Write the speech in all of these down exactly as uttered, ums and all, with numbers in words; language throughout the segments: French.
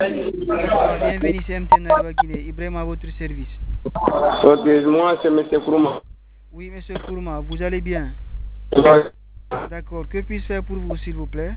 Bonsoir, bienvenue chez M T N Alba Guinée. Ibrahim à votre service. Ok, moi c'est M. Kourouma. Oui, monsieur Kourouma, vous allez bien? Ouais. D'accord, que puis-je faire pour vous, s'il vous plaît?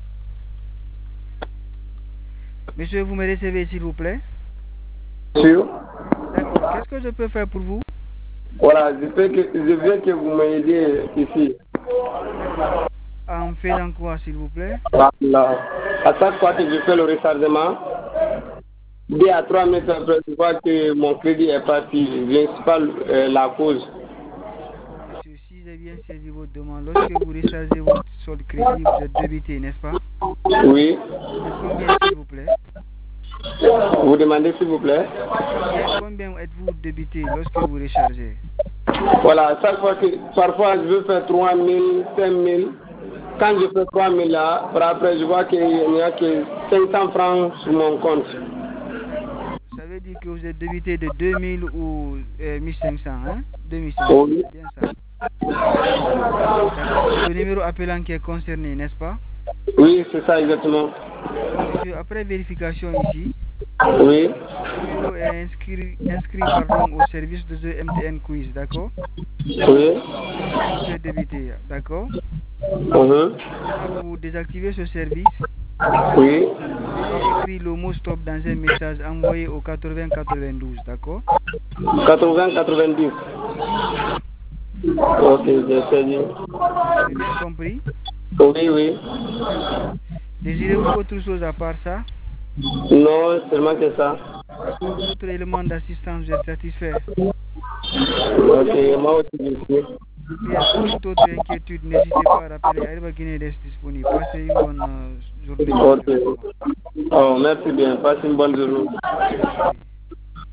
Monsieur, vous me recevez, s'il vous plaît? Sûr? D'accord, qu'est-ce que je peux faire pour vous? Voilà, je, peux que, je veux que vous m'aidiez ici. En faisant quoi, s'il vous plaît? Voilà. À chaque fois que je fais le rechargement, deux à trois minutes après, je vois que mon crédit est parti. Je ne sais pas euh, la cause. D'accord, monsieur, si j'ai bien saisi votre demande, lorsque vous rechargez votre solde crédit, vous êtes débité, n'est-ce pas? Oui. De combien, s'il vous plaît? Vous demandez s'il vous plaît? Combien, combien êtes-vous débité lorsque vous rechargez? Voilà, chaque fois que, parfois je veux faire trois mille, cinq mille. Quand je fais trois mille là, après je vois qu'il n'y a que cinq cents francs sur mon compte. Ça veut dire que vous êtes débité de deux mille ou euh, mille cinq cents, hein? deux mille cinq cents, Oui. c'est bien ça. D'accord, c'est le numéro appelant qui est concerné, n'est-ce pas? Oui, c'est ça exactement. Monsieur, après vérification ici, Oui. le numéro est inscrit, inscrit pardon, au service de ce M T N Quiz, d'accord? Oui. Vous êtes débité, d'accord? Mhm. Maintenant, pour désactiver ce service, Oui. veuillez écrire le mot stop dans un message envoyé au quatre-vingts quatre-vingt-douze, d'accord? quatre-vingts quatre-vingt-dix. Oui. Ok, j'ai saisi. J'ai bien compris? Oui, oui. D'accord. Désirez-vous autre chose à part ça? Non, seulement que ça. D'accord. D'autres éléments d'assistance, vous êtes satisfait? Ok, moi aussi je suis. Bien, pour toute autre inquiétude, n'hésitez pas à rappeler Alba Guinée reste disponible. Passez une bonne euh, journée, Ok. monsieur Kourma. Oh, merci bien. Passe une bonne journée. Merci.